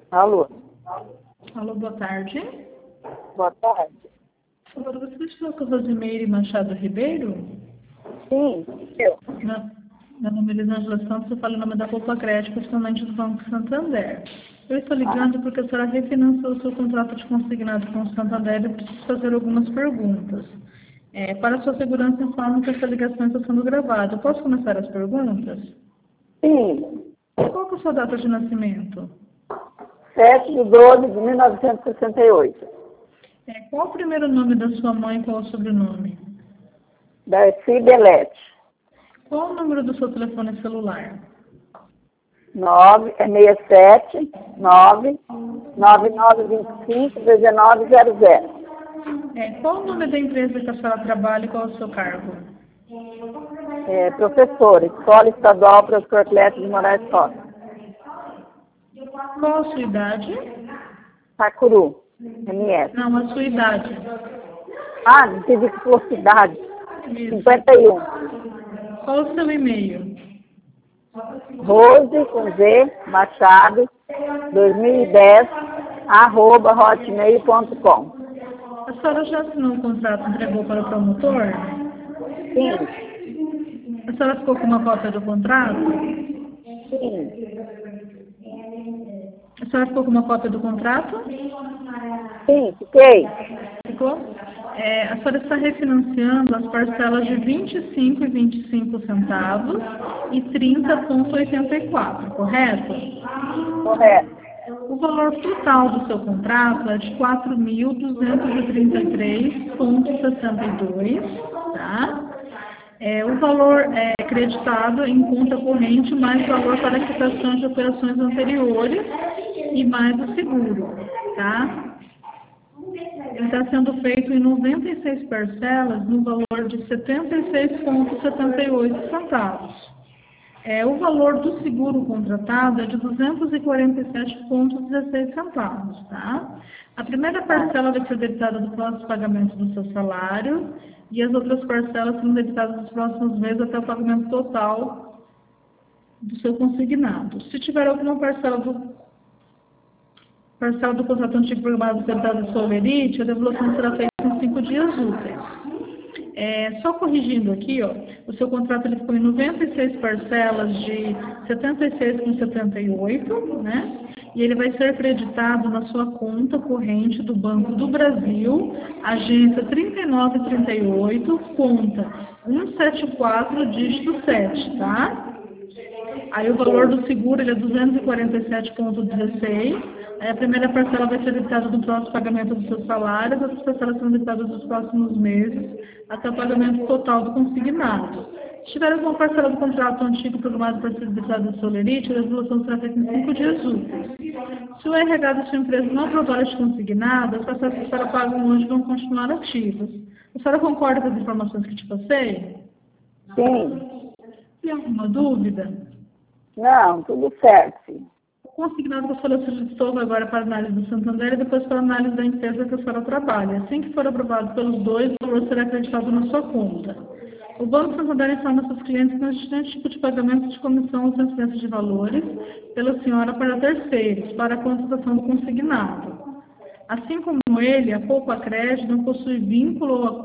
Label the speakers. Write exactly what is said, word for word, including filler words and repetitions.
Speaker 1: Alô?
Speaker 2: Alô, boa tarde.
Speaker 1: Boa tarde.
Speaker 2: Por favor, você estou com a Rosimeire Machado Ribeiro?
Speaker 1: Sim, eu.
Speaker 2: Meu meu nome é Elisângela Santos, eu falo em nome da Poupa Crédito, principalmente do Banco Santander. Eu estou ligando porque a senhora refinanciou o seu contrato de consignado com o Santander e eu preciso fazer algumas perguntas. É, para sua segurança, informo que essa ligação está sendo gravada. Eu posso começar as perguntas?
Speaker 1: Sim.
Speaker 2: Qual que é a sua data de nascimento?
Speaker 1: sete de doze de mil novecentos e sessenta e oito.
Speaker 2: É, qual o primeiro nome da sua mãe e qual o sobrenome?
Speaker 1: Darcy Belete.
Speaker 2: Qual o número do seu telefone celular?
Speaker 1: nove, é seis sete nove nove nove dois cinco um nove zero zero.
Speaker 2: É, qual o nome da empresa que a senhora trabalha e qual é o seu cargo?
Speaker 1: É, professor, Escola Estadual Professor Clécio de Moraes Costa.
Speaker 2: Qual a sua idade?
Speaker 1: Pacuru, M S.
Speaker 2: Não, a sua idade.
Speaker 1: Ah, não tive que for cidade.
Speaker 2: Isso.
Speaker 1: cinquenta e um.
Speaker 2: Qual o seu e-mail?
Speaker 1: Rose, com Z, Machado, dois mil e dez, arroba hotmail ponto com.
Speaker 2: A senhora já assinou o contrato e entregou para o promotor?
Speaker 1: Sim,
Speaker 2: A senhora ficou com uma cópia do contrato?
Speaker 1: sim,
Speaker 2: A senhora ficou com uma cópia do contrato?
Speaker 1: sim, fiquei.
Speaker 2: Ficou? É, a senhora está refinanciando as parcelas de vinte e cinco e vinte e cinco centavos e trinta vírgula oitenta e quatro, correto?
Speaker 1: Correto.
Speaker 2: O valor total do seu contrato é de quatro mil duzentos e trinta e três vírgula sessenta e dois, tá? É, o valor é creditado em conta corrente mais valor para quitação de operações anteriores e mais o seguro, tá? Ele está sendo feito em noventa e seis parcelas no valor de setenta e seis vírgula setenta e oito centavos. É, o valor do seguro contratado é de duzentos e quarenta e sete vírgula dezesseis centavos, tá? A primeira parcela vai ser debitada do próximo pagamento do seu salário e as outras parcelas serão debitadas nos próximos meses até o pagamento total do seu consignado. Se tiver alguma parcela do, parcela do contrato antigo programado debitada do seu olerite, a devolução será feita em cinco dias úteis. É, só corrigindo aqui, ó, o seu contrato ele ficou em noventa e seis parcelas de setenta e seis vírgula setenta e oito, né? E ele vai ser creditado na sua conta corrente do Banco do Brasil, agência trinta e nove trinta e oito, conta cento e setenta e quatro, dígito sete, tá? Aí o valor do seguro ele é duzentos e quarenta e sete vírgula dezesseis. Aí a primeira parcela vai ser debitada no próximo pagamento do seu salário, as outras parcelas serão debitadas nos próximos meses, até o pagamento total do consignado. Se tiver alguma parcela do contrato antigo programado para ser debitada do seu lerite, a devolução será feita em cinco dias úteis. Se o R H da sua empresa não aprovar este consignado, as parcelas que a senhora pagam hoje vão continuar ativas. A senhora concorda com as informações que te passei?
Speaker 1: Sim.
Speaker 2: Tem alguma dúvida?
Speaker 1: Não, tudo certo, sim.
Speaker 2: O consignado que a senhora solicitou vai agora para a análise do Santander e depois para a análise da empresa que a senhora trabalha. Assim que for aprovado pelos dois, o valor será acreditado na sua conta. O Banco Santander informa seus clientes que não existe nenhum tipo de pagamento de comissão ou transferência de valores pela senhora para terceiros, para a contratação do consignado. Assim como ele, a Poupa Crédito não possui vínculo ou